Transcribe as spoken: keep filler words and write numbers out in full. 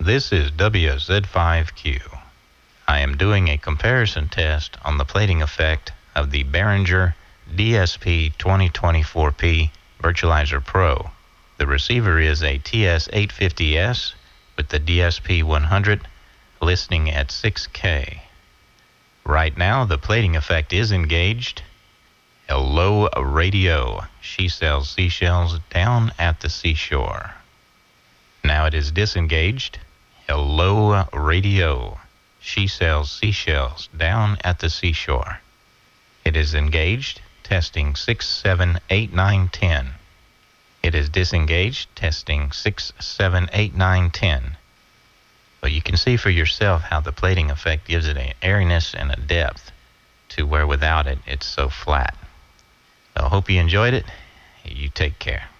This is W Z five Q. I am doing a comparison test on the plating effect of the Behringer D S P twenty twenty-four P Virtualizer Pro. The receiver is a T S eight fifty S with the D S P one hundred listening at six K. Right now, the plating effect is engaged. Hello, radio. She sells seashells down at the seashore. Now it is disengaged. Hello, radio. She sells seashells down at the seashore. It is engaged. Testing six, seven, eight, nine, ten. It is disengaged. Testing six, seven, eight, nine, ten. But you can see for yourself how the plating effect gives it an airiness and a depth to where without it, it's so flat. I hope you enjoyed it. You take care.